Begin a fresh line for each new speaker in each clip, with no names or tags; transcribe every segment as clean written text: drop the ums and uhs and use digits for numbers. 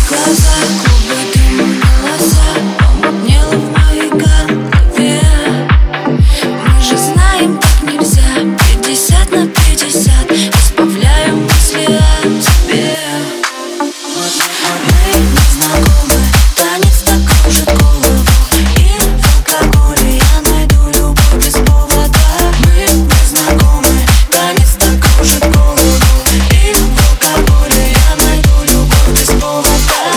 глаза, клубы дыма, голоса, помутнело в моей голове. Мы же знаем, так нельзя. 50/50 избавляем мысли о тебе. Мы не знакомы, танец так кружит голову. И в алкоголе я найду любовь без повода. Мы не знакомы, танец так кружит голову. И в алкоголе я найду любовь без повода.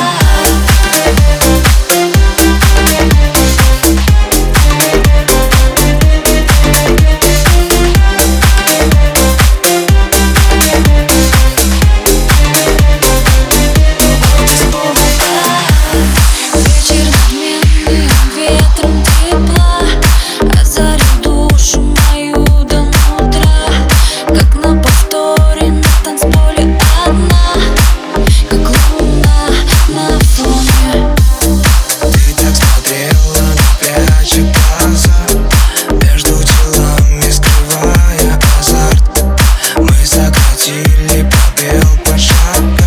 Вечер надменный, ветром тепла озарил душу мою до утра. Как на повторе на танцполе одна, как луна на фоне.
Ты так смотрела, пряча глаза, между телами скрывая азарт. Мы сократили пробел по шагу.